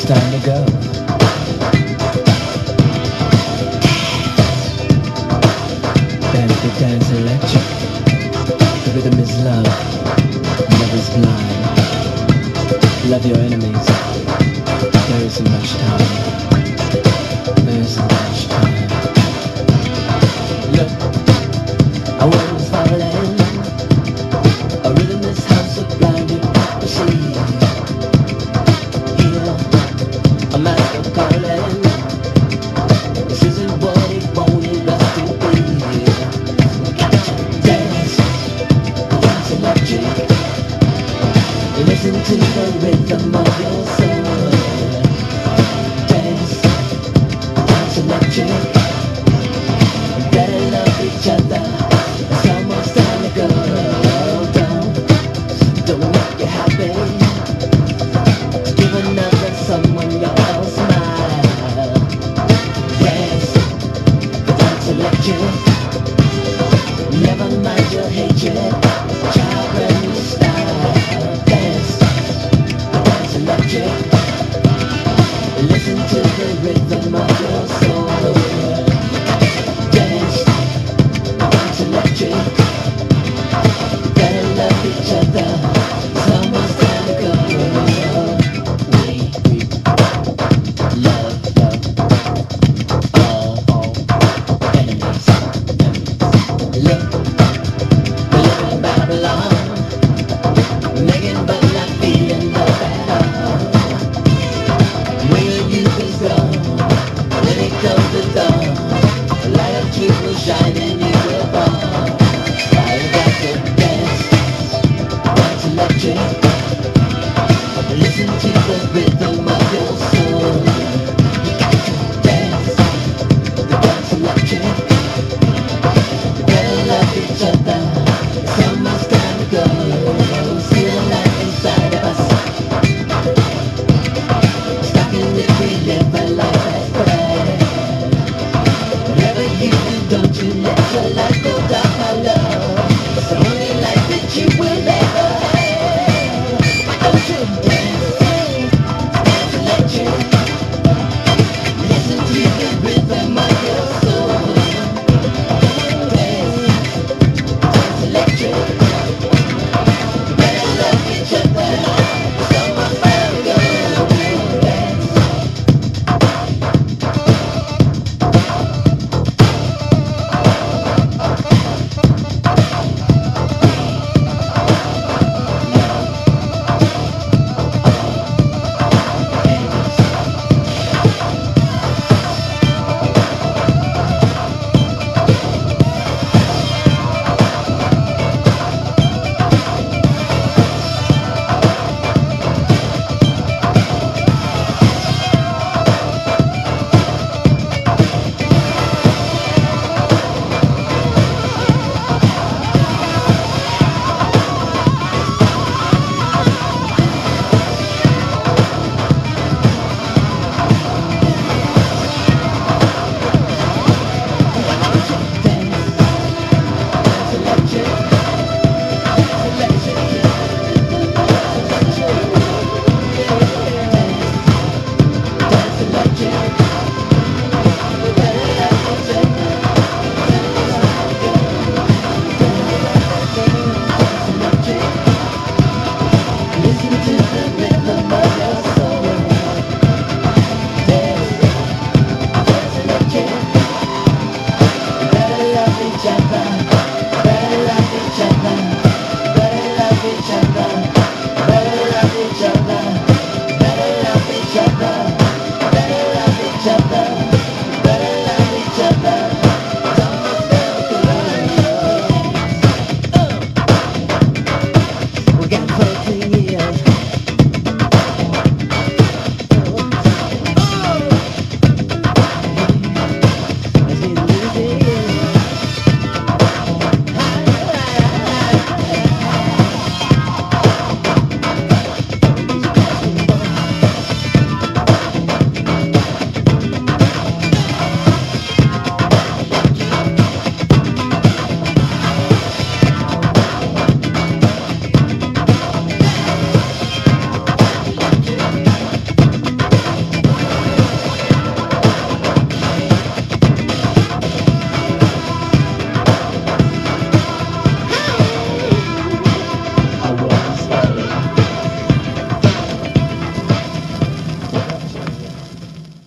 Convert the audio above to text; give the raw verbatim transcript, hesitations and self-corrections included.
time to go. Dance the dance electric. The rhythm is love. Love is blind. Love your enemies. There isn't much time. There isn't much time. Look, I was falling. A rhythm is house of blinded prophecy. Here, a master calling. This isn't what it wanted us to be. Dance, dance electric. Listen to the rhythm of your soul. Dance, dance electric. Better love each other. It's almost time to go. Don't, don't make it happen. Give another someone your smile. Dance, dance electric. Never mind your hatred. Try a brand new style. Dance, dance electric. Listen to the rhythm of your soul. Dance, dance electric. Better love each other. It's almost time to go. We, we love, love all, all enemies. Look, we live in Babylon, making but not feeling love at all. When your youth is gone, when it comes to dawn, the light of truth will shine and you will fall. I got to dance, dance electric.